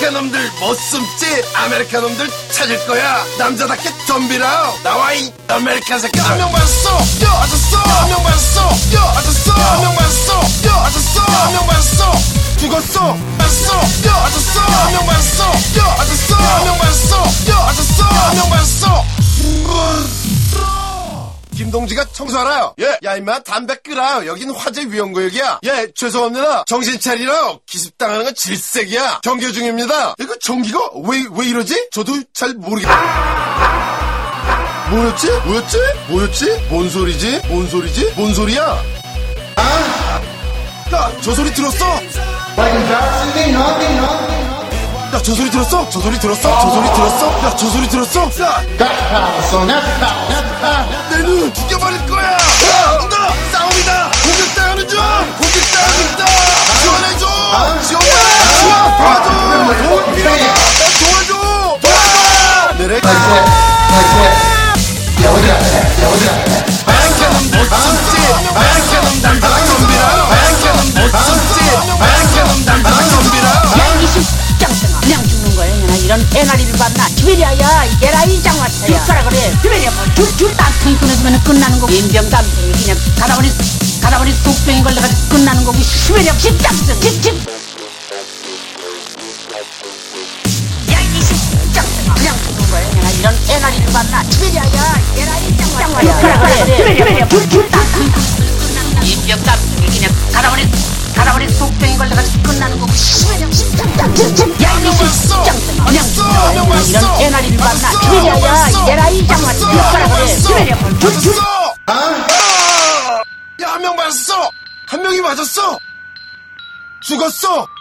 아메리카 놈들 못 숨지. 아메리카 놈들 찾을 거야. 남자답게 덤비라. 나와 이 아메리카 새끼. 한 명 봤어. 맞았어. 한 명 봤어. 맞았어. 한 명 봤어. 맞았어. 한 명 봤어. 죽었어. 봤어. 맞았어. 한 명 봤어. 맞았어. 한 명 봤어. 맞았어. 한 명 봤어. 김동지가 청소하라요. 예. 야 임마 담배 끄라. 여긴 화재 위험구역이야. 예. 죄송합니다. 정신 차리라. 기습당하는 건 질색이야. 경계 중입니다. 이거 전기가 왜 이러지? 저도 잘 모르겠다. 뭐였지? 뭔 소리지? 뭔 소리야? 야, 저 소리 들었어? 야, 저 소리 들었어? 야, 저 소리 들었어? 내 눈 죽여버릴 거야! 싸움이다! 공격당하는 중! 지원해줘! 도와줘! 내래 아메리카는 못 숨지! 아메리카는 남자랑 덤비라! 아메리카는 못 숨지! 아메리카는 남자랑 덤비라! 야, 이 짱짱아. 그냥 죽는 거야. 이런 애나리를 봤나? 시베리아야. 얘라이 장화차야. 죽가라 그래. 시베리아 뭐 줄 땀통이 끊어지면 끝나는 거고. 인병담탱이 그냥 가다버리 뚝병이 걸려가지고 끝나는 거고. 시베리아 십장승. 야, 이 짱짱아. 그냥 죽는 거야. 이런 애나리를 봤나? 시베리아야. 얘라이 장화차야. 죽가라 그래. 시베리아 줄 땀통이 끝나는 거고. 인병담탱이 그냥 가다버리 뚝병이 걸려가지고 끝나는 거고. 시베리아 십장승. 야, 이 짱짱아. 그냥 죽는 거야. 이런 애나리를 봤나? 시베리아야. 얘라이 장화차야. 죽가라 그래. 시베리아 줄 야, 한 명 맞았어! 한 명이 맞았어! 죽었어!